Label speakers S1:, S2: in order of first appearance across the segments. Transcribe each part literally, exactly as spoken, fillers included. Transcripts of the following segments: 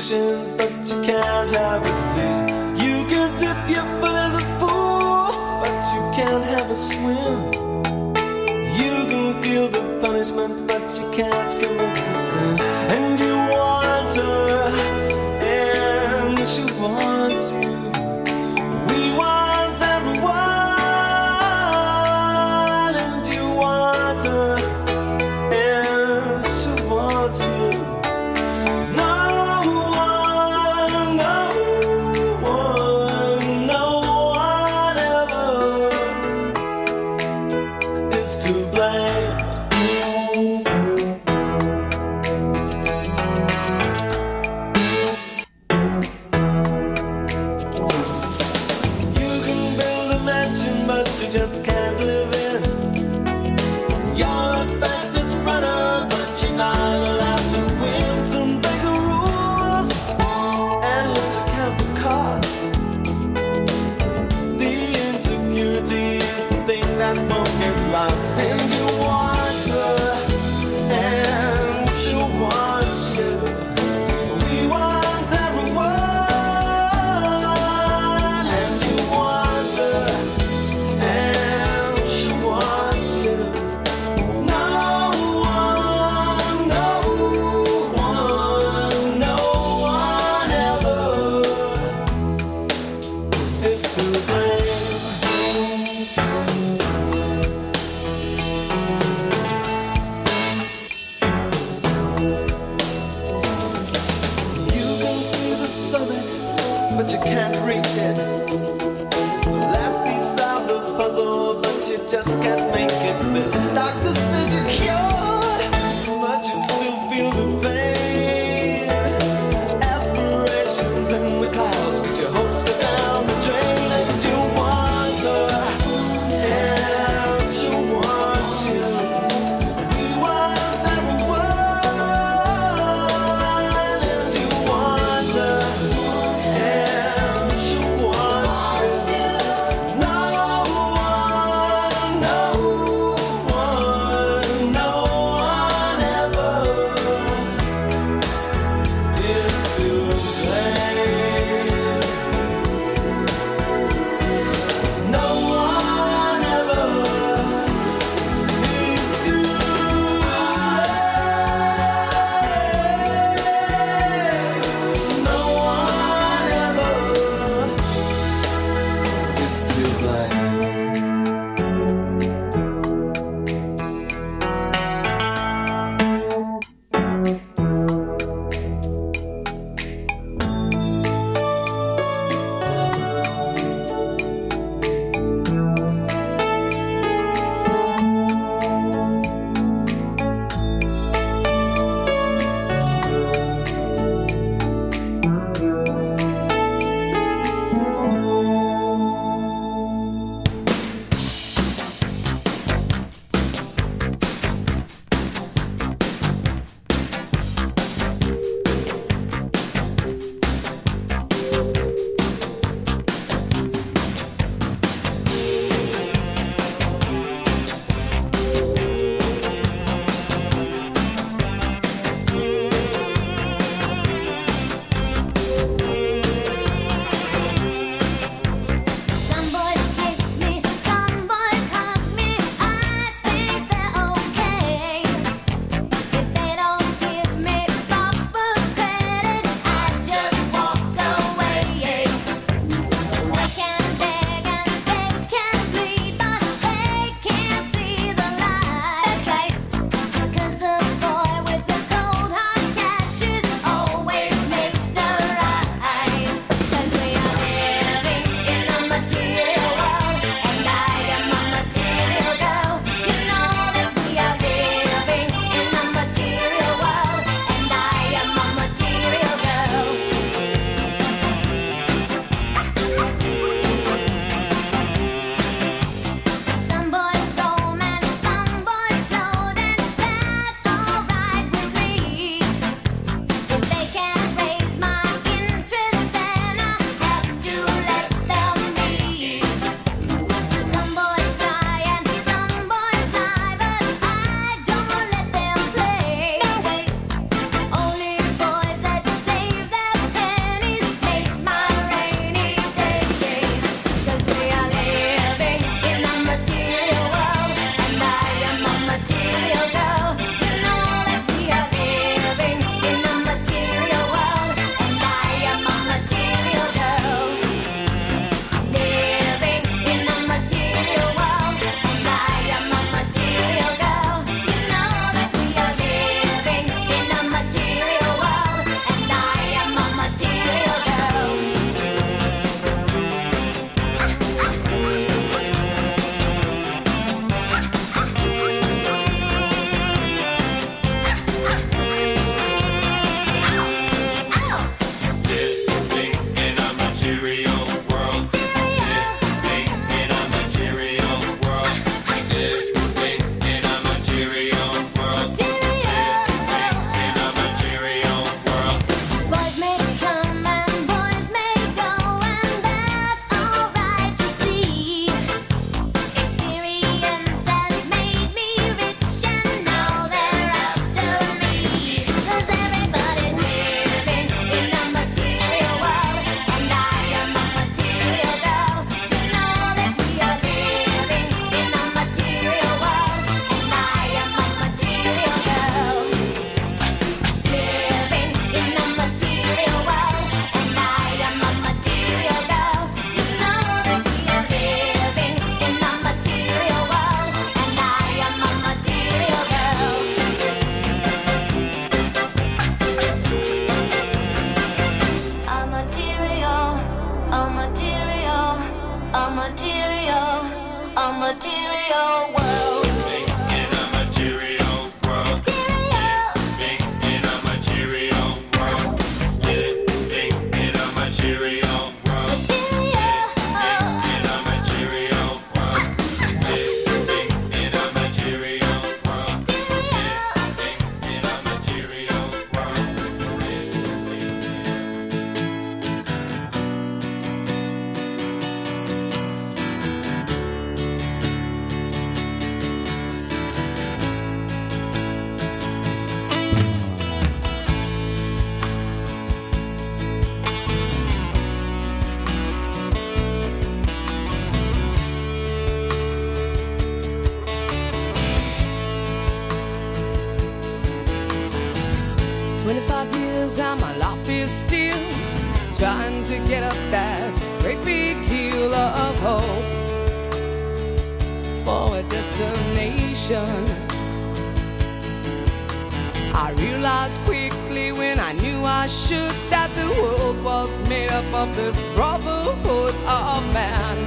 S1: solutions, but you can't have a seat. You can dip your foot in the pool, but you can't have a swim. You can feel the punishment, but you can't commit the sin. And you want her, and she wants you. We want everyone, and you want her, and she wants you. No one, no one, no one ever is to blame. You can build a mansion, but you just can't live in. You're the fastest runner, but you're not allowed to win. Some bigger rules, and let's account the cost. The insecurity is the thing that won't get lost. And you want her, and she wants you. We want everyone, and you want her, and she wants you. No one, no one, no one ever is to blame. You can see the summit, but you can't reach it. It's the last piece of the puzzle, but you just can't make it fit. The doctor says you're cured, but you still feel the pain. Aspirations in the clouds, but your hopes go down the drain. And you want her, and she wants you. We want everyone, and you want her, and she wants you. material world. Living in a material world. Living in a material world. Living in a material world. Living in a material world. Living in a material world. Living in a material world.
S2: Twenty-five years and my life is still trying to get up that great big hill of hope for a destination. I realized quickly when I knew I should that the world was made up of this brotherhood of man,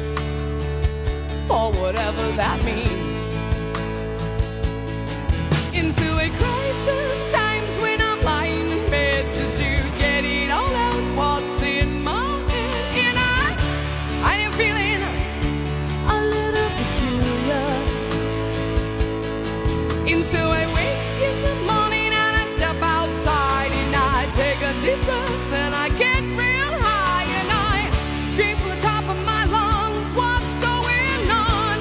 S2: for whatever that means. Into a crisis times when I'm lying in bed just to get it all out what's in my head. And I, I am feeling a little peculiar. And so I wake in the morning and I step outside and I take a deep breath and I get real high and I scream from the top of my lungs, what's going on?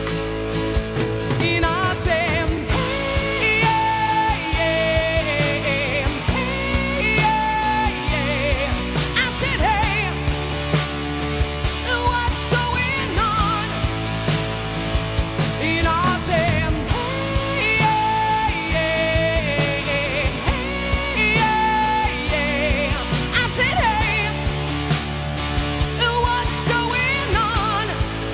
S2: And I say, hey, yeah, yeah, hey, yeah, yeah. I said, hey, what's going on? And I said, hey, yeah, yeah, hey, yeah, yeah. I said, hey, what's going on?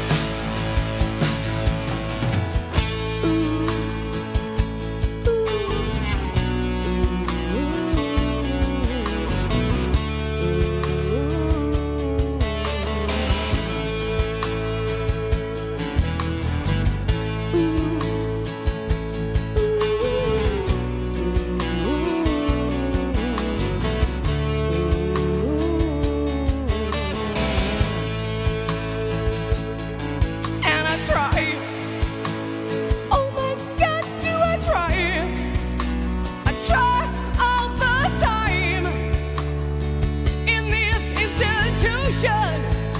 S2: And I try. Oh my God, do I try? I try all the time in this institution.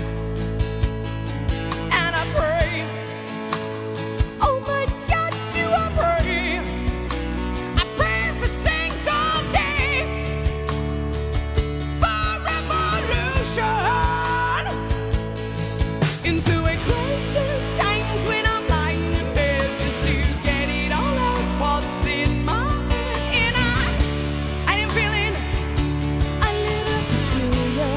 S2: And I pray. Oh my God, do I pray? I pray every single day for revolution. Into a crisis times when I'm lying in bed just to get it all out what's in my head. And I, I am feeling a little peculiar.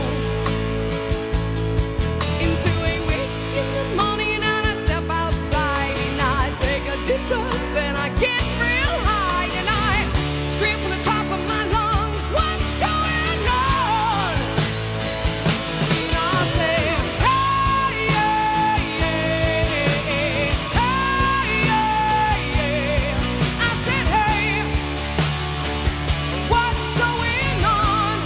S2: Into a wake in the morning and I step outside and I take a deep breath and I get real high and I scream from the top of my lungs, what's going on? And I say, hey, yeah, yeah, hey, yeah, yeah. I said, hey, what's going on?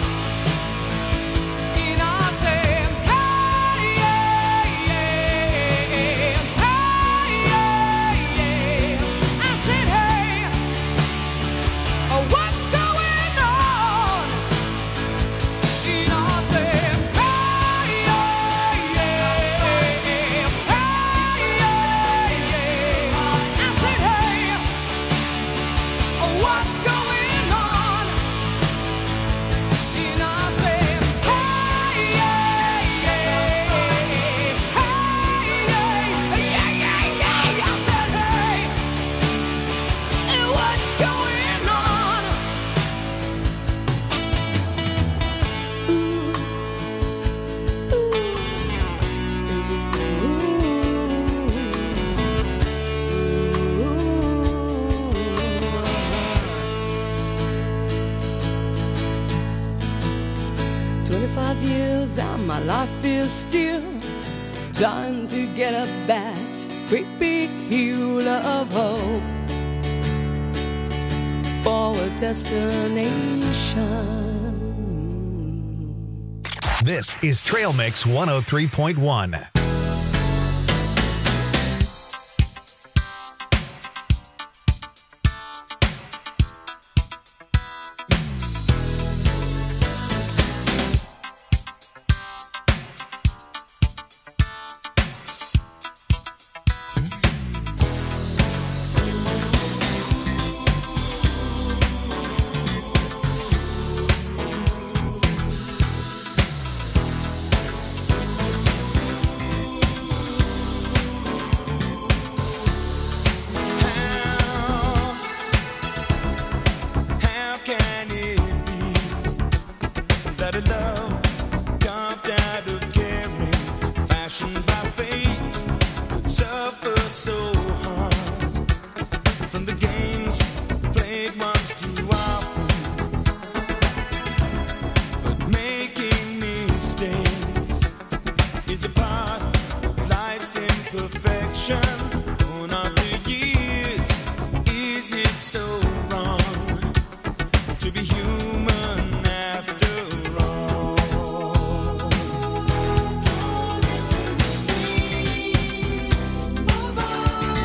S2: And I said, hey, yeah, yeah, hey, yeah, yeah. I said, hey, what's going on? And I said, hey, yeah, yeah, hey, yeah, yeah. I said, hey, what's going on? And I said, hey, yeah, yeah, hey, yeah, yeah, yeah. I said, hey, what's going on? Twenty-five years and my life is still trying to get up that great big hill of hope for a destination.
S3: This is Trail Mix one oh three point one.
S1: Of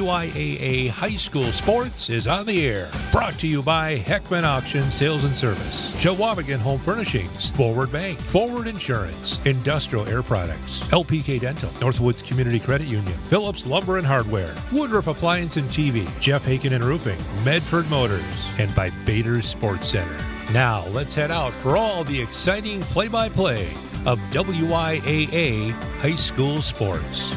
S4: I A A High School Sports is on the air. Brought to you by Heckman Auction Sales and Service, Chewabigan Home Furnishings, Forward Bank, Forward Insurance, Industrial Air Products, L P K Dental, Northwoods Community Credit Union, Phillips Lumber and Hardware, Woodruff Appliance and T V, Jeff Haken and Roofing, Medford Motors, and by Bader's Sports Center. Now let's head out for all the exciting play-by-play of W I A A High School Sports.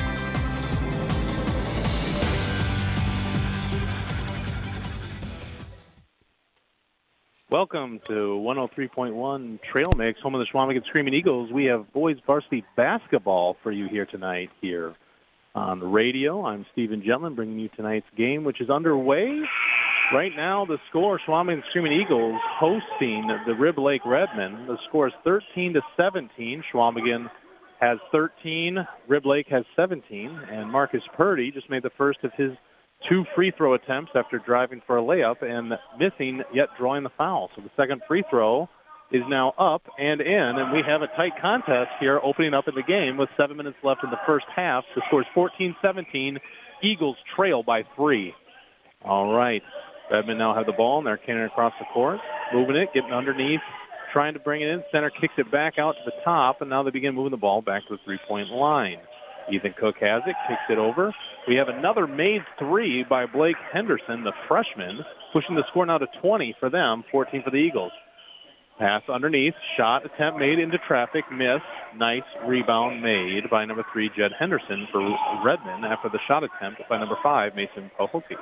S5: Welcome to one oh three point one Trail Mix, home of the Chewabigan Screaming Eagles. We have boys varsity basketball for you here tonight here on the radio. I'm Stephen Jetland bringing you tonight's game, which is underway. Right now, the score, Chewabigan Screaming Eagles hosting the Rib Lake Redmen. The score is thirteen to seventeen. Chewabigan has thirteen, Rib Lake has seventeen, and Marcus Purdy just made the first of his two free throw attempts after driving for a layup and missing, yet drawing the foul. So the second free throw is now up and in, and we have a tight contest here opening up in the game with seven minutes left in the first half. The score is fourteen seventeen. Eagles trail by three. All right. Redmond now have the ball, and they're carrying it across the court, moving it, getting underneath, trying to bring it in. Center kicks it back out to the top, and now they begin moving the ball back to the three-point line. Ethan Cook has it, kicks it over. We have another made three by Blake Henderson, the freshman, pushing the score now to twenty for them, fourteen for the Eagles. Pass underneath, shot attempt made into traffic, miss. Nice rebound made by number three, Jed Henderson for Redmond after the shot attempt by number five, Mason Pohoki.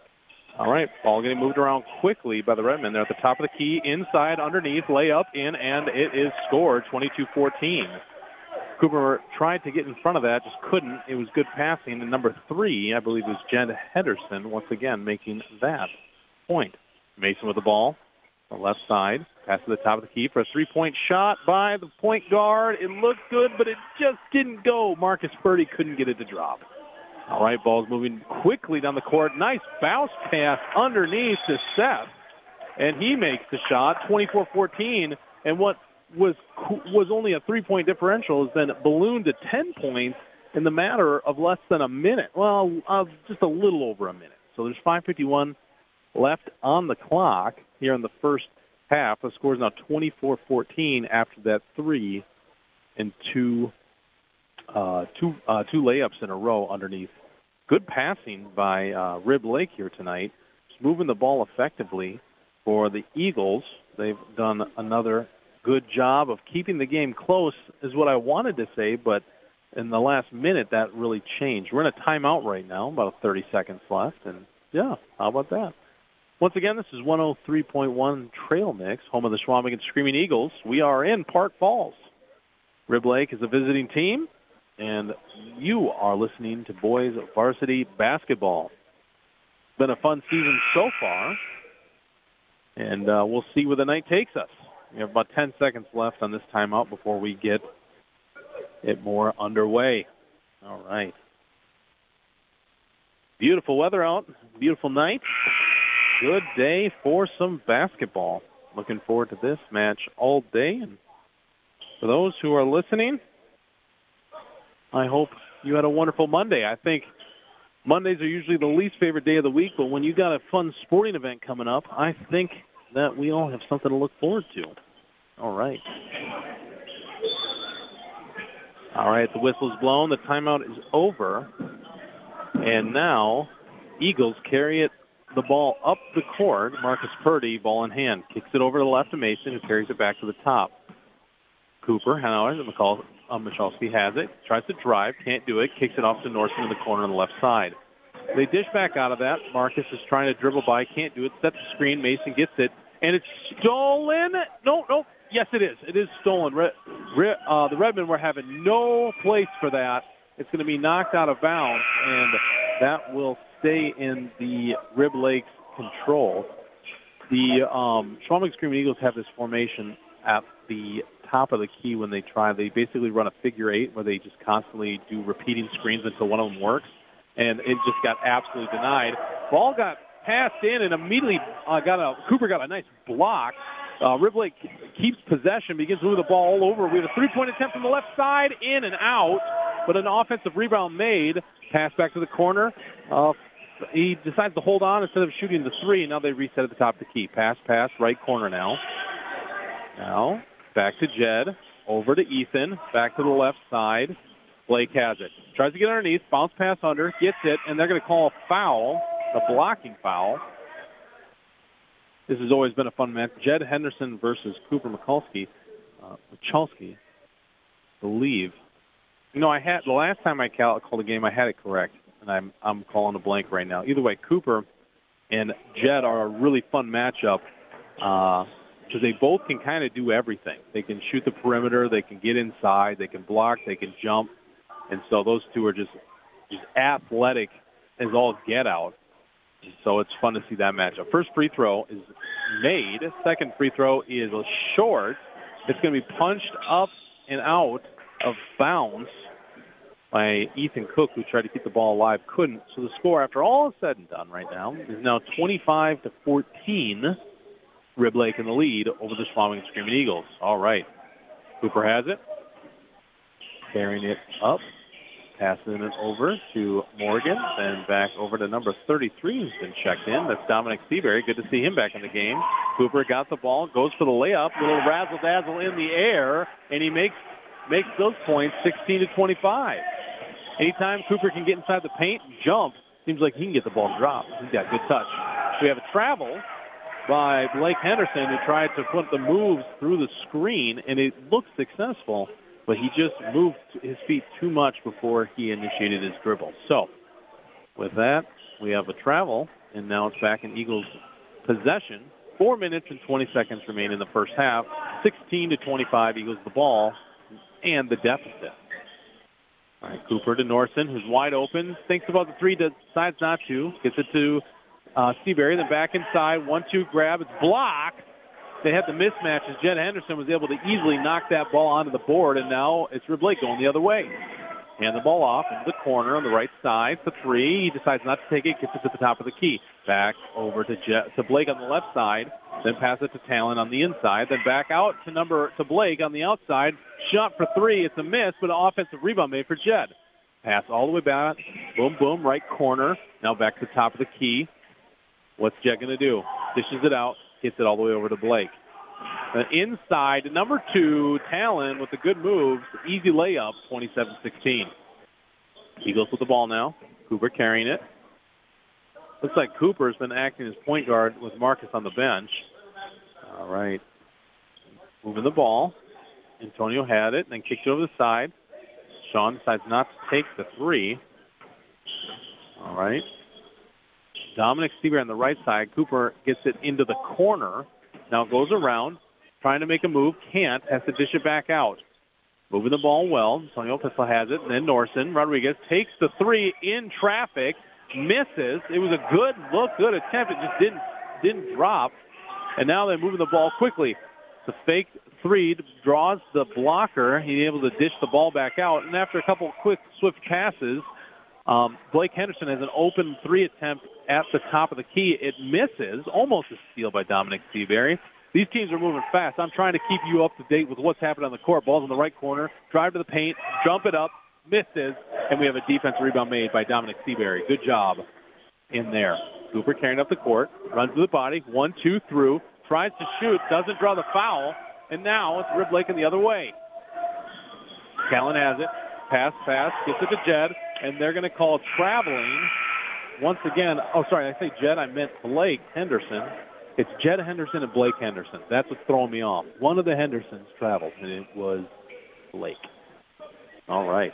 S5: All right, ball getting moved around quickly by the Redmen. They're at the top of the key, inside, underneath, layup, in, and it is scored, twenty-two fourteen. Cooper tried to get in front of that, just couldn't. It was good passing. And number three, I believe, was Jed Henderson, once again making that point. Mason with the ball, the left side, pass to the top of the key for a three-point shot by the point guard. It looked good, but it just didn't go. Marcus Purdy couldn't get it to drop. All right, ball's moving quickly down the court. Nice bounce pass underneath to Seth, and he makes the shot, twenty-four fourteen. And what was was only a three-point differential has been ballooned to ten points in the matter of less than a minute. Well, uh, just a little over a minute. So there's five fifty-one left on the clock here in the first half. The score is now twenty-four fourteen after that three and two, uh, two, uh, two layups in a row underneath. Good passing by uh, Rib Lake here tonight. Just moving the ball effectively for the Eagles. They've done another good job of keeping the game close is what I wanted to say, but in the last minute that really changed. We're in a timeout right now, about thirty seconds left, and yeah, how about that? Once again, this is one oh three point one Trail Mix, home of the Chewabigan Screaming Eagles. We are in Park Falls. Rib Lake is a visiting team, and you are listening to boys varsity basketball. It's been a fun season so far, and uh, we'll see where the night takes us. We have about ten seconds left on this timeout before we get it more underway. All right. Beautiful weather out. Beautiful night. Good day for some basketball. Looking forward to this match all day. And for those who are listening, I hope you had a wonderful Monday. I think Mondays are usually the least favorite day of the week, but when you got a fun sporting event coming up, I think that we all have something to look forward to. All right. All right, the whistle's blown. The timeout is over. And now Eagles carry it, the ball up the court. Marcus Purdy, ball in hand, kicks it over to the left of Mason, who carries it back to the top. Cooper, Hanover, McCall, uh, Michalski has it, tries to drive, can't do it, kicks it off to Norson in the corner on the left side. They dish back out of that. Marcus is trying to dribble by, can't do it, sets the screen, Mason gets it, and it's stolen. No, no, yes it is. It is stolen. Re, re, uh, the Redmen were having no place for that. It's going to be knocked out of bounds, and that will stay in the Rib Lake's control. The um, Chewabigan Screaming Eagles have this formation at the top of the key when they try. They basically run a figure eight where they just constantly do repeating screens until one of them works, and it just got absolutely denied. Ball got passed in and immediately uh, got a Cooper got a nice block. Uh, Rib Lake keeps possession, begins to move the ball all over. We have a three-point attempt from the left side, in and out. but an offensive rebound made. Pass back to the corner. Uh, he decides to hold on instead of shooting the three. Now they reset at the top of the key. Pass, pass, right corner now. Now back to Jed. Over to Ethan. Back to the left side. Blake has it. Tries to get underneath. Bounce pass under. Gets it. And they're going to call a foul. A blocking foul. This has always been a fun match. Jed Henderson versus Cooper Michalski. Uh, Michalski, I believe. You know, I had the last time I called a game, I had it correct, and I'm I'm calling a blank right now. Either way, Cooper and Jed are a really fun matchup because uh, they both can kind of do everything. They can shoot the perimeter, they can get inside, they can block, they can jump, and so those two are just just athletic as all get out. So it's fun to see that matchup. First free throw is made. Second free throw is short. It's going to be punched up and out of bounds by Ethan Cook, who tried to keep the ball alive, couldn't. So the score, after all is said and done right now, is now twenty-five to fourteen. Rib Lake in the lead over the Swamigan Screaming Eagles. All right. Cooper has it. Carrying it up. Passing it over to Morgan, then back over to number thirty-three, who's been checked in. That's Dominic Seabury. Good to see him back in the game. Cooper got the ball, goes for the layup, little razzle-dazzle in the air, and he makes makes those points sixteen to twenty-five. Anytime Cooper can get inside the paint and jump, seems like he can get the ball dropped. He's got good touch. We have a travel by Blake Henderson, who tried to put the moves through the screen, and it looked successful. But he just moved his feet too much before he initiated his dribble. So, with that, we have a travel, and now it's back in Eagles' possession. Four minutes and twenty seconds remain in the first half. sixteen to twenty-five, Eagles the ball and the deficit. All right, Cooper to Norson, who's wide open. Thinks about the three, decides not to. Gets it to uh, Seabury, then back inside. one two grab. It's blocked. They had the mismatches. Jed Henderson was able to easily knock that ball onto the board, and now it's Rib Lake going the other way. Hand the ball off into the corner on the right side for three. He decides not to take it, gets it to the top of the key. Back over to Je- to Blake on the left side, then pass it to Talon on the inside, then back out to number to Blake on the outside. Shot for three. It's a miss, but an offensive rebound made for Jed. Pass all the way back. Boom, boom, right corner. Now back to the top of the key. What's Jed going to do? Dishes it out. Gets it all the way over to Blake. Uh, inside, number two, Talon with a good move. Easy layup, twenty-seven sixteen. Eagles with the ball now. Cooper carrying it. Looks like Cooper's been acting as point guard with Marcus on the bench. All right. Moving the ball. Antonio had it, then kicked it over the side. Sean decides not to take the three. All right. Dominic Seabury on the right side. Cooper gets it into the corner. Now goes around, trying to make a move. Can't. Has to dish it back out. Moving the ball well. Antonio Pistol has it. And then Norson Rodriguez takes the three in traffic. Misses. It was a good look, good attempt. It just didn't didn't drop. And now they're moving the ball quickly. The fake three draws the blocker. He's able to dish the ball back out. And after a couple of quick, swift passes, um, Blake Henderson has an open three attempt at the top of the key. It misses. Almost a steal by Dominic Seabury. These teams are moving fast. I'm trying to keep you up to date with what's happening on the court. Ball's in the right corner. Drive to the paint. Jump it up. Misses. And we have a defensive rebound made by Dominic Seabury. Good job in there. Cooper carrying up the court. Runs to the body. One, two, through. Tries to shoot. Doesn't draw the foul. And now it's Rib Lake in the other way. Callan has it. Pass, pass. Gets it to Jed. And they're going to call traveling. Once again, oh, sorry, I say Jed. I meant Blake Henderson. It's Jed Henderson and Blake Henderson. That's what's throwing me off. One of the Hendersons traveled, and it was Blake. All right.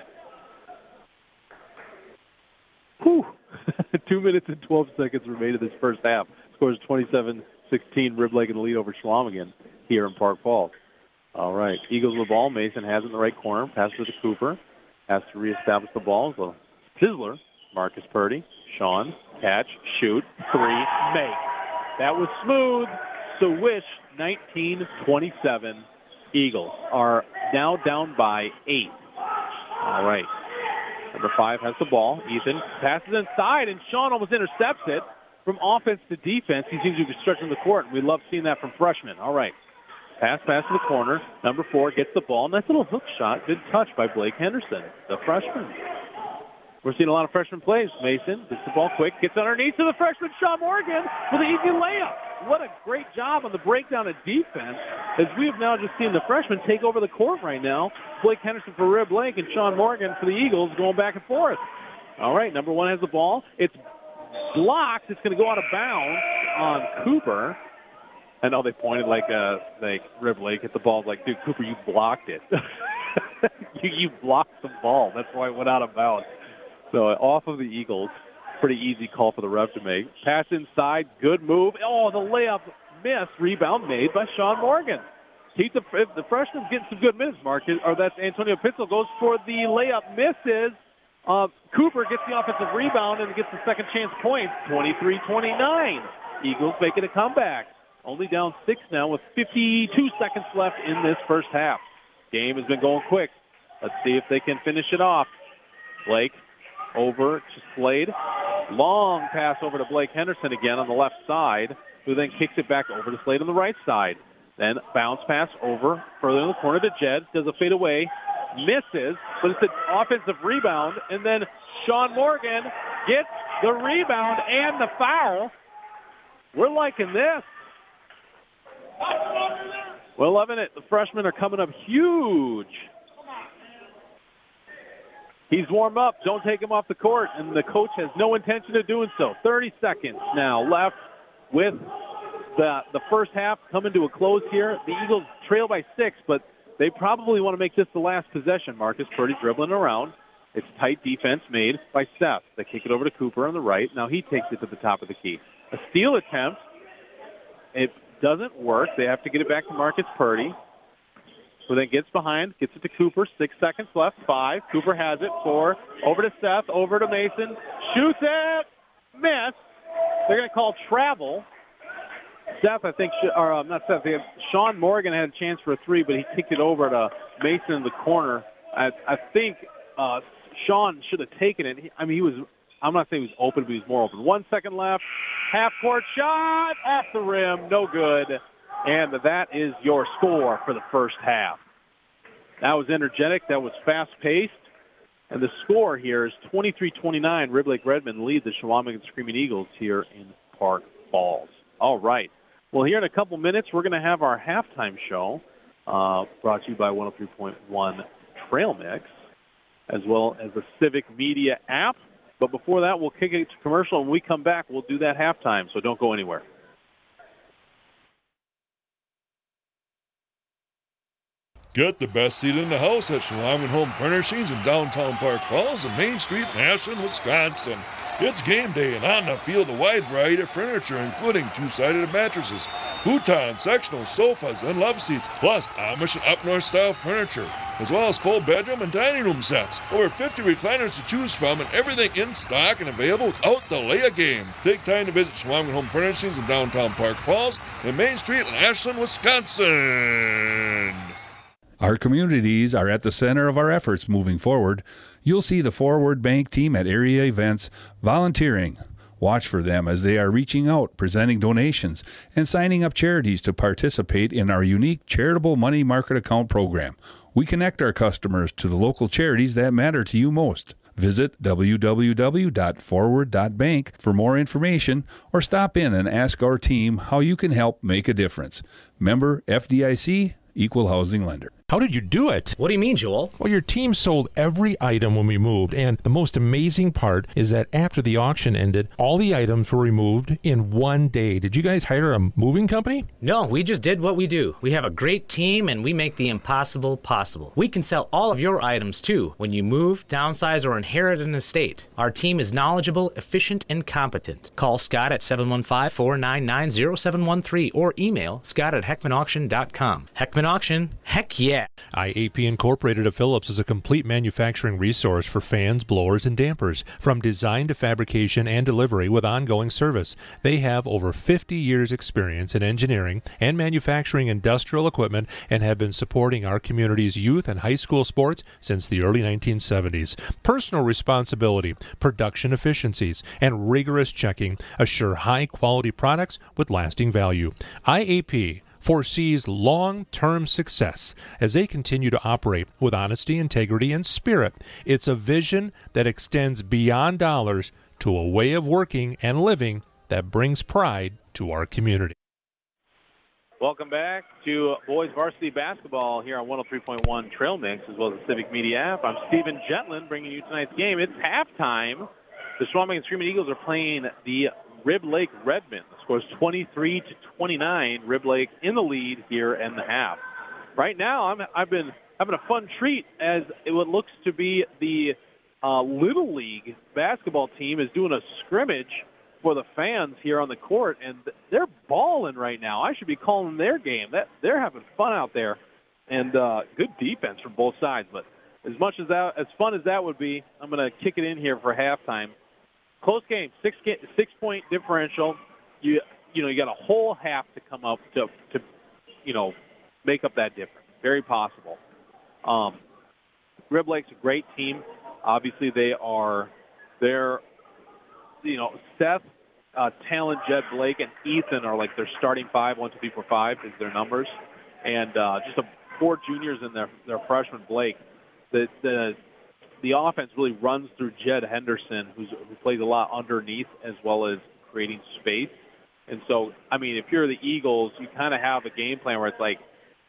S5: Whew. Two minutes and twelve seconds remain in this first half. Scores twenty-seven sixteen. Rib Lake in the lead over Schlamagen here in Park Falls. All right. Eagles with the ball. Mason has it in the right corner. Passes to Cooper. Has to reestablish the ball. So Sizzler, Marcus Purdy, Sean, catch, shoot, three, make. That was smooth. So Wish, nineteen twenty-seven. Eagles are now down by eight. All right. Number five has the ball. Ethan passes inside, and Sean almost intercepts it. From offense to defense, he seems to be stretching the court, and we love seeing that from freshmen. All right. Pass, pass to the corner. Number four gets the ball. Nice little hook shot. Good touch by Blake Henderson, the freshman. We're seeing a lot of freshman plays. Mason gets the ball quick, gets underneath to the freshman Sean Morgan for the easy layup. What a great job on the breakdown of defense, as we have now just seen the freshmen take over the court right now. Blake Henderson for Rib Lake and Sean Morgan for the Eagles going back and forth. All right, number one has the ball. It's blocked. It's going to go out of bounds on Cooper. I know they pointed like uh, like Rib Lake at the ball. Like, dude, Cooper, you blocked it. you, you blocked the ball. That's why it went out of bounds. So uh, off of the Eagles. Pretty easy call for the ref to make. Pass inside. Good move. Oh, the layup missed. Rebound made by Sean Morgan. Keep the, the freshman's getting some good minutes, Marcus. Or that's Antonio Pitzel goes for the layup. Misses. Uh, Cooper gets the offensive rebound and gets the second chance point. twenty-three twenty-nine. Eagles making a comeback. Only down six now with fifty-two seconds left in this first half. Game has been going quick. Let's see if they can finish it off. Blake over to Slade. Long pass over to Blake Henderson again on the left side, who then kicks it back over to Slade on the right side. Then bounce pass over further in the corner to Jed. Does a fade away. Misses, but it's an offensive rebound. And then Sean Morgan gets the rebound and the foul. We're liking this. We're loving it. The freshmen are coming up huge. He's warmed up. Don't take him off the court. And the coach has no intention of doing so. thirty seconds now left with the, the first half coming to a close here. The Eagles trail by six, but they probably want to make this the last possession. Marcus Purdy dribbling around. It's tight defense made by Seth. They kick it over to Cooper on the right. Now he takes it to the top of the key. A steal attempt. It doesn't work. They have to get it back to Marcus Purdy, who then gets behind, gets it to Cooper. Six seconds left. Five. Cooper has it. Four. Over to Seth. Over to Mason. Shoots it. Miss. They're going to call travel. Seth, I think, or uh, not Seth, Sean Morgan had a chance for a three, but he kicked it over to Mason in the corner. I, I think uh, Sean should have taken it. He, I mean, he was, I'm not saying he was open, but he was more open. One second left. Half-court shot at the rim. No good. And that is your score for the first half. That was energetic. That was fast-paced. And the score here is twenty-three twenty-nine. Rib Lake Redmond lead the Chequamegon Screaming Eagles here in Park Falls. All right. Well, here in a couple minutes, we're going to have our halftime show uh, brought to you by one oh three point one Trail Mix, as well as the Civic Media app. But before that, we'll kick it to commercial, and when we come back, we'll do that halftime, so don't go anywhere.
S6: Get the best seat in the house at Chequamegon Home Furnishings in downtown Park Falls and Main Street in Ashland, Wisconsin. It's game day, and on the field, a wide variety of furniture, including two-sided mattresses, futons, sectional sofas, and love seats, plus Amish and up-north-style furniture, as well as full bedroom and dining room sets. Over fifty recliners to choose from, and everything in stock and available without delay a game. Take time to visit Chequamegon Home Furnishings in downtown Park Falls and Main Street in Ashland, Wisconsin.
S7: Our communities are at the center of our efforts moving forward. You'll see the Forward Bank team at area events volunteering. Watch for them as they are reaching out, presenting donations, and signing up charities to participate in our unique charitable money market account program. We connect our customers to the local charities that matter to you most. Visit w w w dot forward dot bank for more information or stop in and ask our team how you can help make a difference. Member F D I C, Equal Housing Lender.
S8: How did you do it?
S9: What do you mean, Joel?
S8: Well, your team sold every item when we moved, and the most amazing part is that after the auction ended, all the items were removed in one day. Did you guys hire a moving company?
S9: No, we just did what we do. We have a great team, and we make the impossible possible. We can sell all of your items, too, when you move, downsize, or inherit an estate. Our team is knowledgeable, efficient, and competent. Call Scott at seven one five, four nine nine, zero seven one three or email scott at heckman auction dot com. Heckman Auction, heck yeah!
S8: I A P Incorporated of Phillips is a complete manufacturing resource for fans, blowers, and dampers, from design to fabrication and delivery with ongoing service. They have over fifty years experience in engineering and manufacturing industrial equipment and have been supporting our community's youth and high school sports since the early nineteen seventies. Personal responsibility, production efficiencies, and rigorous checking assure high-quality products with lasting value. I A P, foresees long-term success as they continue to operate with honesty, integrity, and spirit. It's a vision that extends beyond dollars to a way of working and living that brings pride to our community.
S5: Welcome back to boys varsity basketball here on one oh three point one Trail Mix as well as the Civic Media app. I'm Stephen Jetland bringing you tonight's game. It's halftime. The Schwalm Screaming Eagles are playing the Rib Lake Redmen. The score is twenty-three to twenty-nine. Rib Lake in the lead here in the half. Right now, I'm, I've been having a fun treat as it what looks to be the uh, Little League basketball team is doing a scrimmage for the fans here on the court, and they're balling right now. I should be calling their game. That they're having fun out there, and uh, good defense from both sides. But as much as that, as fun as that would be, I'm going to kick it in here for halftime. Close game, six six point differential. You you know you got a whole half to come up to to you know make up that difference. Very possible. Um, Rib Lake's a great team. Obviously, they are they're. You know, Seth, uh, Talon, Jed Blake, and Ethan are like their starting five. One, two, three, four, five is their numbers, and uh, just a, four juniors and their their freshman Blake. The the the offense really runs through Jed Henderson, who's, who plays a lot underneath as well as creating space. And so, I mean, if you're the Eagles, you kind of have a game plan where it's like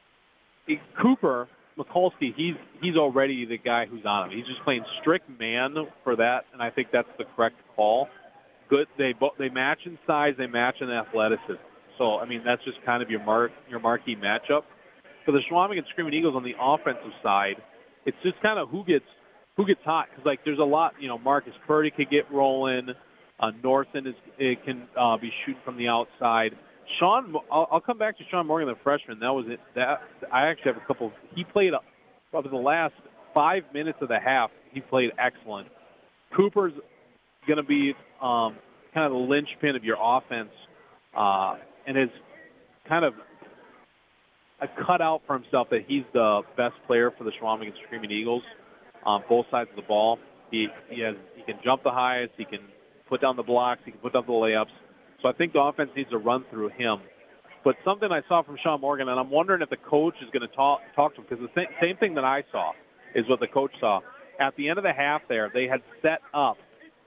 S5: Cooper Mikulski, he's he's already the guy who's on him. He's just playing strict man for that, and I think that's the correct call. Good, they both they match in size, they match in athleticism. So I mean, that's just kind of your mark your marquee matchup. For the Schwalm Screaming Eagles on the offensive side, it's just kind of who gets who gets hot because like there's a lot. You know, Marcus Purdy could get rolling. Uh, Norton is it can uh, be shooting from the outside. Sean, I'll, I'll come back to Sean Morgan, the freshman. That was it. That I actually have a couple. He played uh, probably the last five minutes of the half. He played excellent. Cooper's going to be um, kind of the linchpin of your offense, uh, and has kind of a cut out for himself that he's the best player for the Schwalm Screaming Eagles on both sides of the ball. He he has he can jump the highest. He can put down the blocks. He can put down the layups. So I think the offense needs to run through him. But something I saw from Sean Morgan, and I'm wondering if the coach is going to talk, talk to him, because the same, same thing that I saw is what the coach saw. At the end of the half there, they had set up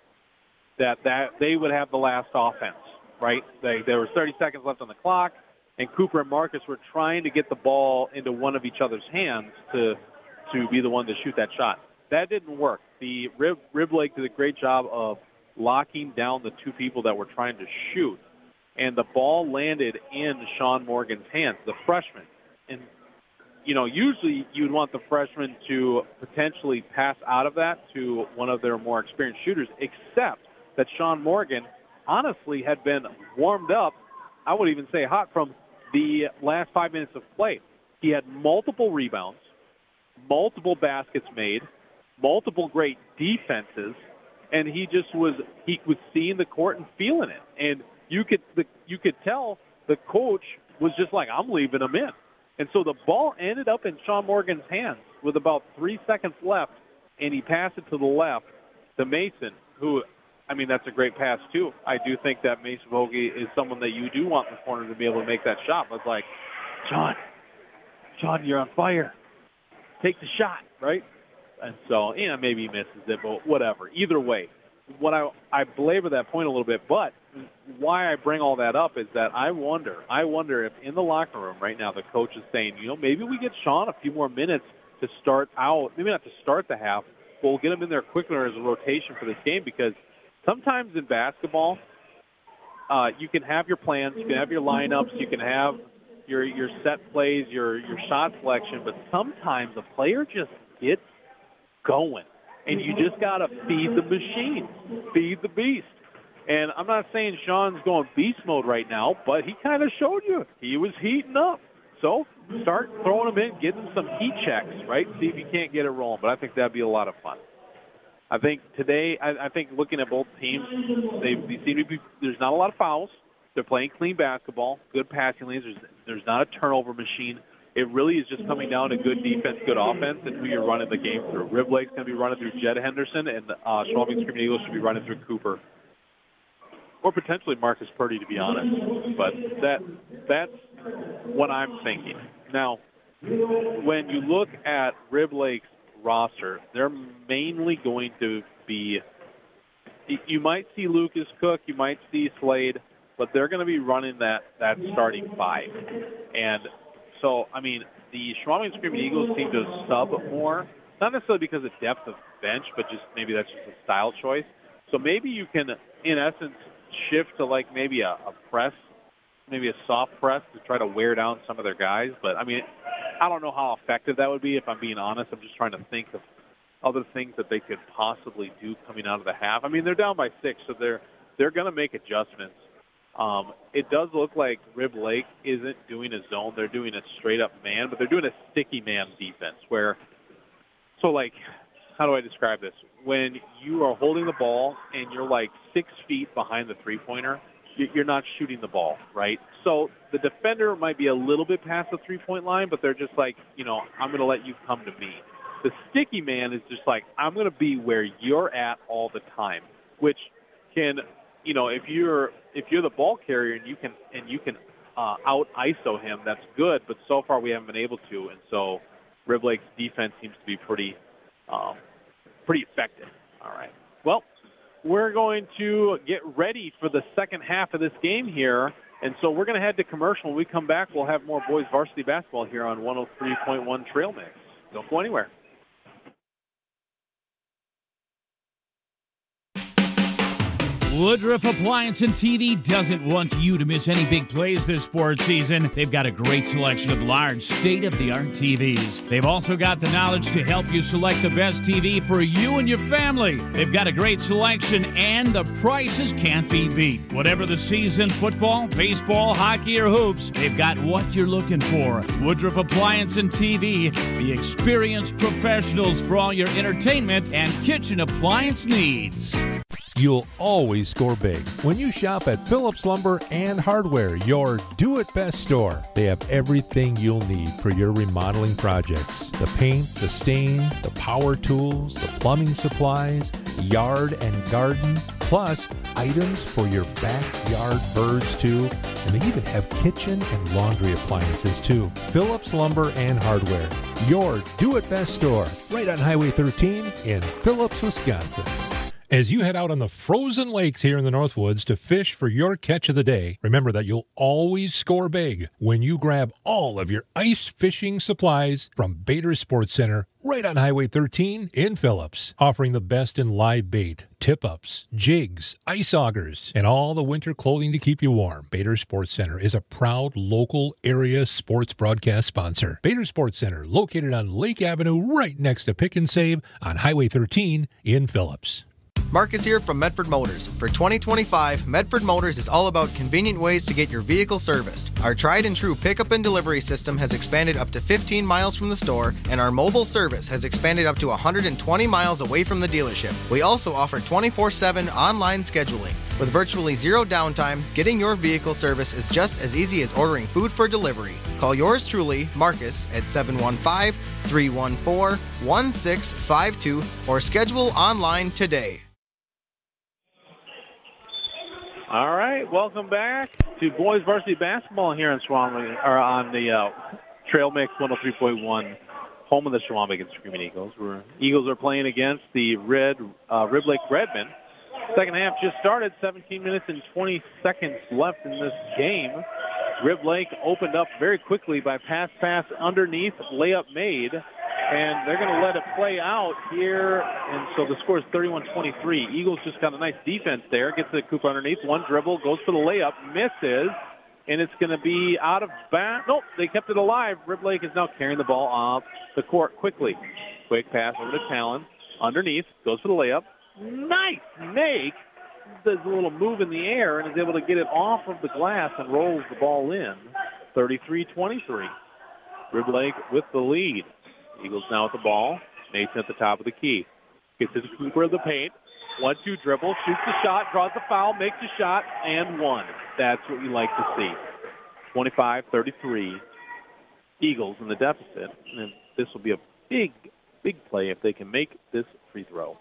S5: that, that they would have the last offense, right? They, there were thirty seconds left on the clock, and Cooper and Marcus were trying to get the ball into one of each other's hands to to be the one to shoot that shot. That didn't work. The Rib, Rib Lake did a great job of locking down the two people that were trying to shoot, and the ball landed in Sean Morgan's hands, the freshman. And, you know, usually you'd want the freshman to potentially pass out of that to one of their more experienced shooters, except that Sean Morgan honestly had been warmed up, I would even say hot, from the last five minutes of play. He had multiple rebounds, multiple baskets made, multiple great defenses, and he just was he was seeing the court and feeling it. And you could the, you could tell the coach was just like, I'm leaving him in. And so the ball ended up in Sean Morgan's hands with about three seconds left, and he passed it to the left to Mason, who, I mean, that's a great pass, too. I do think that Mason Vogie is someone that you do want in the corner to be able to make that shot. But it's like, Sean, Sean, you're on fire. Take the shot, right? And so, yeah, maybe he misses it, but whatever. Either way, what I I belabor that point a little bit, but why I bring all that up is that I wonder, I wonder if in the locker room right now the coach is saying, you know, maybe we get Sean a few more minutes to start out, maybe not to start the half, but we'll get him in there quicker as a rotation for this game, because sometimes in basketball, uh, you can have your plans, you can have your lineups, you can have your your set plays, your your shot selection, but sometimes a player just gets going, and you just got to feed the machine, feed the beast. And I'm not saying Sean's going beast mode right now, but he kind of showed you he was heating up. So start throwing him in, get him some heat checks, right? See if you can't get it rolling. But I think that'd be a lot of fun. I think today, I, I think looking at both teams, they, they seem to be, there's not a lot of fouls. They're playing clean basketball, good passing lanes. There's, there's not a turnover machine. It really is just coming down to good defense, good offense, and who you're running the game through. Rib Lake's going to be running through Jed Henderson, and uh, Schwalm Screaming Eagles should be running through Cooper. Or potentially Marcus Purdy, to be honest. But that that's what I'm thinking. Now, when you look at Rib Lake's roster, they're mainly going to be, you might see Lucas Cook, you might see Slade, but they're going to be running that, that starting five. And so, I mean, the Schwalm Screaming Eagles seem to sub more, not necessarily because of depth of bench, but just maybe that's just a style choice. So maybe you can, in essence, shift to like maybe a, a press, maybe a soft press to try to wear down some of their guys. But, I mean, I don't know how effective that would be, if I'm being honest. I'm just trying to think of other things that they could possibly do coming out of the half. I mean, they're down by six, so they're they're going to make adjustments. Um, it does look like Rib Lake isn't doing a zone. They're doing a straight-up man, but they're doing a sticky man defense where, so like, how do I describe this? When you are holding the ball and you're like six feet behind the three-pointer, you're not shooting the ball, right? So the defender might be a little bit past the three-point line, but they're just like, you know, I'm going to let you come to me. The sticky man is just like, I'm going to be where you're at all the time, which can, you know, if you're if you're the ball carrier and you can and you can uh, out I S O him, that's good. But so far we haven't been able to, and so Rib Lake's defense seems to be pretty um, pretty effective. All right. Well, we're going to get ready for the second half of this game here. And so we're going to head to commercial. When we come back, we'll have more boys varsity basketball here on one oh three point one Trail Mix. Don't go anywhere.
S10: Woodruff Appliance and T V doesn't want you to miss any big plays this sports season. They've got a great selection of large, state-of-the-art T Vs. They've also got the knowledge to help you select the best T V for you and your family. They've got a great selection, and the prices can't be beat. Whatever the season, football, baseball, hockey, or hoops, they've got what you're looking for. Woodruff Appliance and T V, the experienced professionals for all your entertainment and kitchen appliance needs.
S8: You'll always score big when you shop at Phillips Lumber and Hardware, your do-it-best store. They have everything you'll need for your remodeling projects. The paint, the stain, the power tools, the plumbing supplies, yard and garden, plus items for your backyard birds too. And they even have kitchen and laundry appliances too. Phillips Lumber and Hardware, your do-it-best store, right on Highway thirteen in Phillips, Wisconsin.
S4: As you head out on the frozen lakes here in the Northwoods to fish for your catch of the day, remember that you'll always score big when you grab all of your ice fishing supplies from Bader Sports Center right on Highway thirteen in Phillips, offering the best in live bait, tip-ups, jigs, ice augers, and all the winter clothing to keep you warm. Bader Sports Center is a proud local area sports broadcast sponsor. Bader Sports Center, located on Lake Avenue right next to Pick and Save on Highway thirteen in Phillips.
S11: Marcus here from Medford Motors. For twenty twenty-five, Medford Motors is all about convenient ways to get your vehicle serviced. Our tried and true pickup and delivery system has expanded up to fifteen miles from the store, and our mobile service has expanded up to one hundred twenty miles away from the dealership. We also offer twenty-four seven online scheduling. With virtually zero downtime, getting your vehicle service is just as easy as ordering food for delivery. Call yours truly, Marcus, at seven one five, three one four, one six five two or schedule online today.
S5: All right, welcome back to boys varsity basketball here in Schwalm, or on the uh, Trail Mix one oh three point one, home of the Schwalm Screaming Eagles. Where Eagles are playing against the Red uh, Rib Lake Redmen. Second half just started, seventeen minutes and twenty seconds left in this game. Rib Lake opened up very quickly by pass pass underneath, layup made, and they're going to let it play out here, and so the score is thirty-one twenty-three. Eagles just got a nice defense there, gets the Cooper underneath, one dribble, goes for the layup, misses, and it's going to be out of bounds. Nope, they kept it alive. Rib Lake is now carrying the ball off the court quickly. Quick pass over to Talon, underneath, goes for the layup. Nice make. Does a little move in the air and is able to get it off of the glass and rolls the ball in. thirty-three twenty-three. Rib Lake with the lead. Eagles now with the ball. Nathan at the top of the key. Gets his Cooper of the paint. One, two dribble, shoots the shot, draws the foul, makes a shot, and one. That's what we like to see. twenty-five thirty-three. Eagles in the deficit. And this will be a big, big play if they can make this free throw.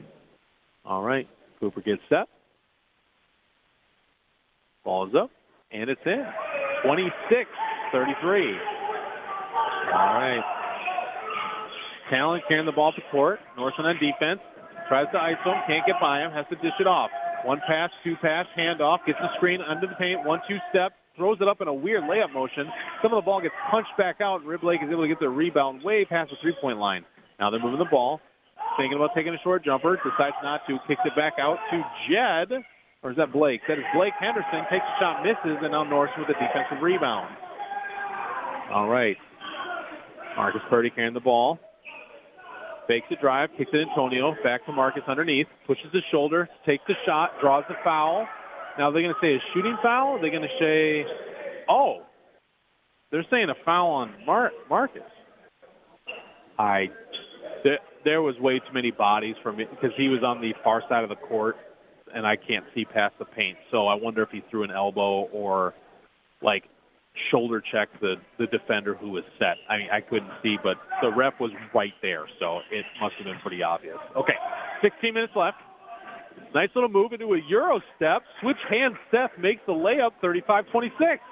S5: All right. Cooper gets set. Ball is up. and it's in. twenty-six thirty-three. All right. Talent carrying the ball to court. Northland on defense. Tries to ice him. Can't get by him. Has to dish it off. One pass, two pass, handoff. Gets the screen under the paint. One, two step. Throws it up in a weird layup motion. Some of the ball gets punched back out, and Rib Lake is able to get the rebound way past the three-point line. Now they're moving the ball. Thinking about taking a short jumper. Decides not to. Kicks it back out to Jed. Or is that Blake? That is Blake Henderson. Takes a shot, misses, and now Norris with a defensive rebound. All right. Marcus Purdy carrying the ball. Fakes a drive, kicks it Antonio. Back to Marcus underneath. Pushes his shoulder, takes the shot, draws the foul. Now they're going to say a shooting foul? Or they're going to say, oh, they're saying a foul on Mar- Marcus. I, th- there was way too many bodies for me because he was on the far side of the court, and I can't see past the paint. So I wonder if he threw an elbow or, like, shoulder checked the, the defender who was set. I mean, I couldn't see, but the ref was right there, so it must have been pretty obvious. Okay, sixteen minutes left. Nice little move into a Euro step. Switch hand Steph makes the layup, thirty-five twenty-six.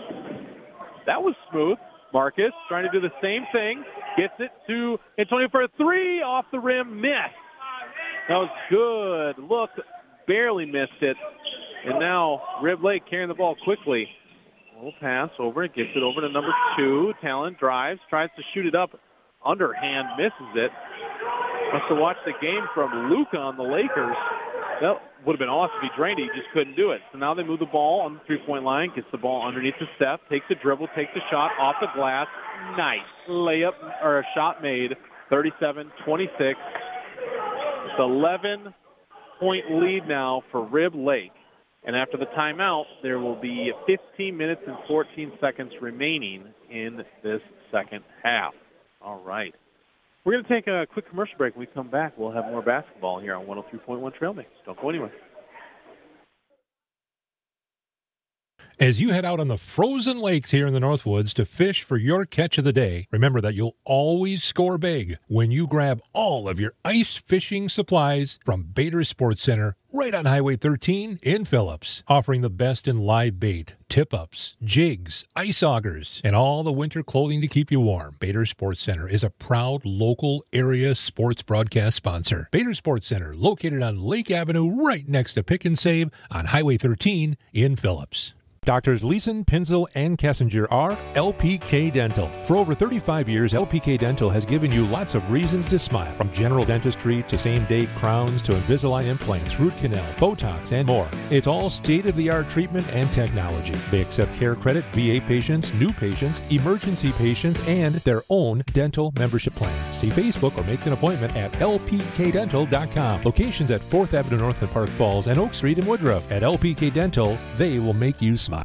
S5: That was smooth. Marcus trying to do the same thing. Gets it to Antonio for a three. Off the rim, miss. That was good. Look, barely missed it. And now Rib Lake carrying the ball quickly. Little pass over, gets it over to number two. Talent drives, tries to shoot it up. Underhand, misses it. Must have watched the game from Luka on the Lakers. That would have been awesome if he drained it. He just couldn't do it. So now they move the ball on the three-point line, gets the ball underneath the step, takes a dribble, takes a shot off the glass. Nice. Layup, or a shot made, thirty-seven twenty-six. It's eleven-point lead now for Rib Lake. And after the timeout, there will be fifteen minutes and fourteen seconds remaining in this second half. All right. We're going to take a quick commercial break. When we come back, we'll have more basketball here on one oh three point one Trail Mix. Don't go anywhere.
S8: As you head out on the frozen lakes here in the Northwoods to fish for your catch of the day, remember that you'll always score big when you grab all of your ice fishing supplies from Bader Sports Center right on Highway thirteen in Phillips, offering the best in live bait, tip-ups, jigs, ice augers, and all the winter clothing to keep you warm. Bader Sports Center is a proud local area sports broadcast sponsor. Bader Sports Center, located on Lake Avenue right next to Pick and Save on Highway thirteen in Phillips. Doctors Leeson, Pinzel, and Kessinger are L P K Dental. For over thirty-five years, L P K Dental has given you lots of reasons to smile. From general dentistry to same-day crowns to Invisalign implants, root canal, Botox, and more. It's all state-of-the-art treatment and technology. They accept care credit, V A patients, new patients, emergency patients, and their own dental membership plan. See Facebook or make an appointment at L P K dental dot com. Locations at fourth Avenue North in Park Falls and Oak Street in Woodruff. At L P K Dental, they will make you smile.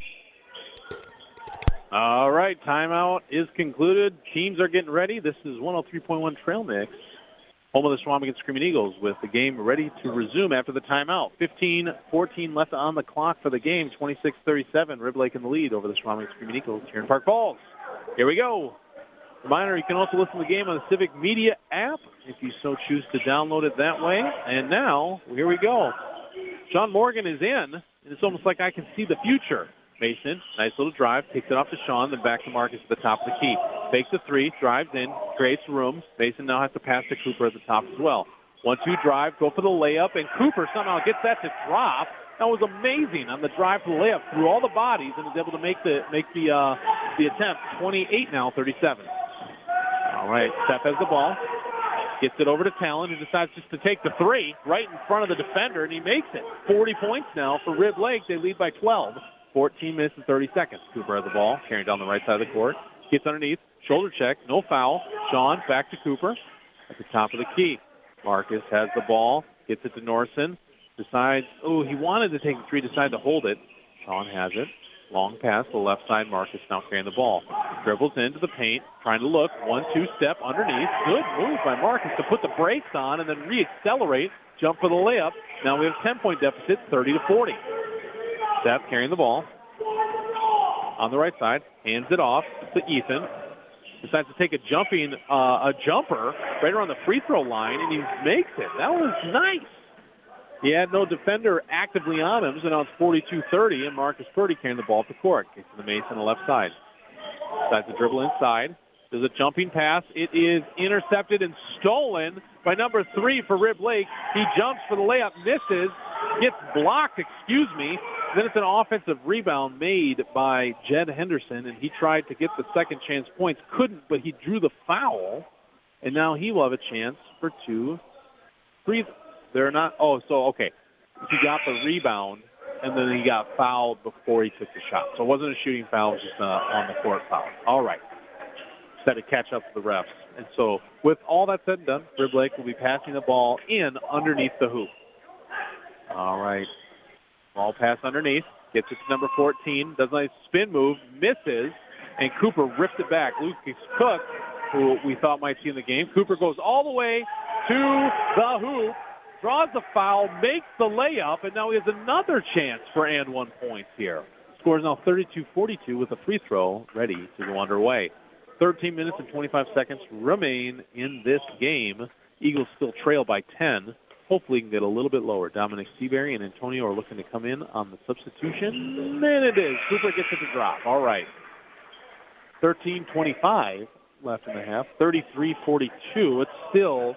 S5: All right, timeout is concluded. Teams are getting ready. This is one oh three point one Trail Mix, home of the Chequamegon Screaming Eagles, with the game ready to resume after the timeout. fifteen fourteen left on the clock for the game. twenty-six thirty-seven, Rib Lake in the lead over the Chequamegon Screaming Eagles here in Park Falls. Here we go. Reminder, you can also listen to the game on the Civic Media app if you so choose to download it that way. And now, here we go. Sean Morgan is in, and it's almost like I can see the future. Mason, nice little drive, takes it off to Sean, then back to Marcus at the top of the key. Fakes a three, drives in, creates room. Mason now has to pass to Cooper at the top as well. one two drive, go for the layup, and Cooper somehow gets that to drop. That was amazing on the drive for the layup through all the bodies and is able to make the make the uh, the attempt. twenty-eight now, thirty-seven. All right, Steph has the ball. Gets it over to Talon, who decides just to take the three right in front of the defender, and he makes it. forty points now for Rib Lake. They lead by twelve. fourteen minutes and thirty seconds. Cooper has the ball, carrying down the right side of the court. Gets underneath, shoulder check, no foul. Sean back to Cooper at the top of the key. Marcus has the ball, gets it to Norson. Decides, oh, he wanted to take the three, decided to hold it. Sean has it. Long pass to the left side. Marcus now carrying the ball. Dribbles into the paint, trying to look. One, two step underneath. Good move by Marcus to put the brakes on and then re-accelerate. Jump for the layup. Now we have a ten-point deficit, thirty to forty. Steph carrying the ball on the right side. Hands it off to Ethan. Decides to take a jumping, uh, a jumper right around the free throw line, and he makes it. That was nice. He had no defender actively on him, so now it's forty-two thirty, and Marcus Purdy carrying the ball up the court. Gets to the Mason on the left side. Decides to dribble inside. There's a jumping pass. It is intercepted and stolen by number three for Rib Lake. He jumps for the layup, misses, gets blocked, excuse me. Then it's an offensive rebound made by Jed Henderson, and he tried to get the second chance points. Couldn't, but he drew the foul, and now he will have a chance for two free. They're not, oh, so, okay. He got the rebound, and then he got fouled before he took the shot. So it wasn't a shooting foul, it was just an on-the-court foul. All right. Set to catch up to the refs. And so with all that said and done, Rib Lake will be passing the ball in underneath the hoop. All right. Ball pass underneath. Gets it to number fourteen. Does a nice spin move. Misses. And Cooper ripped it back. Lucas Cook, who we thought might see in the game. Cooper goes all the way to the hoop. Draws the foul. Makes the layup. And now he has another chance for and one points here. Scores now thirty-two forty-two with a free throw ready to go underway. thirteen minutes and twenty-five seconds remain in this game. Eagles still trail by ten. Hopefully can get a little bit lower. Dominic Seabury and Antonio are looking to come in on the substitution. And it is. Cooper gets it to drop. All right. thirteen twenty-five left in the half. thirty-three forty-two. It's still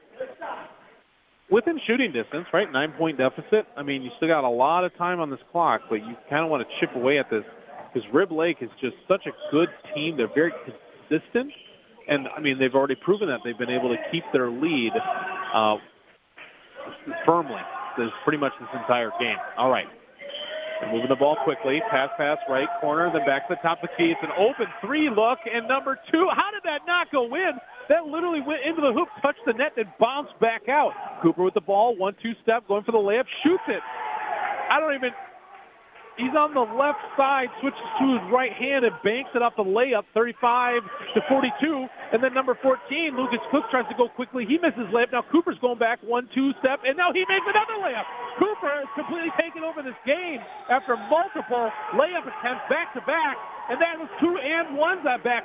S5: within shooting distance, right? Nine-point deficit. I mean, you still got a lot of time on this clock, but you kind of want to chip away at this because Rib Lake is just such a good team. They're very consistent. And, I mean, they've already proven that they've been able to keep their lead uh, firmly this pretty much this entire game. All right. They're moving the ball quickly. Pass, pass, right corner, then back to the top of the key. It's an open three look, and number two, how did that not go in? That literally went into the hoop, touched the net, and bounced back out. Cooper with the ball, one-two step, going for the layup, shoots it. I don't even... He's on the left side, switches to his right hand, and banks it off the layup, thirty-five to forty-two. And then number fourteen, Lucas Cook, tries to go quickly. He misses layup. Now Cooper's going back, one-two step, and now he makes another layup. Cooper has completely taken over this game after multiple layup attempts back-to-back, and that was two and ones at back